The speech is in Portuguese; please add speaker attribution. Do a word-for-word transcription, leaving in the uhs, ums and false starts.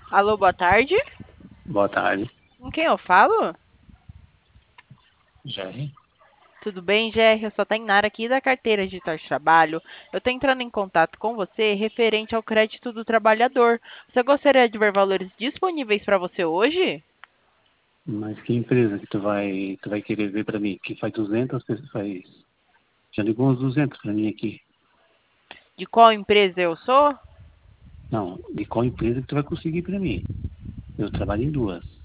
Speaker 1: Alô, boa tarde.
Speaker 2: Boa tarde,
Speaker 1: Com quem eu falo?
Speaker 2: Jerry.
Speaker 1: Tudo bem, Gerry? Eu sou a Tainara aqui da carteira de de trabalho. Eu estou entrando em contato com você referente ao crédito do trabalhador. Você gostaria de ver valores disponíveis para você hoje?
Speaker 2: Mas que empresa que tu vai, tu vai querer ver para mim? Que faz duzentas pessoas, faz... Já ligou uns duzentos para mim aqui.
Speaker 1: De qual empresa eu sou?
Speaker 2: Não, de qual empresa que tu vai conseguir para mim? Eu trabalho em duas.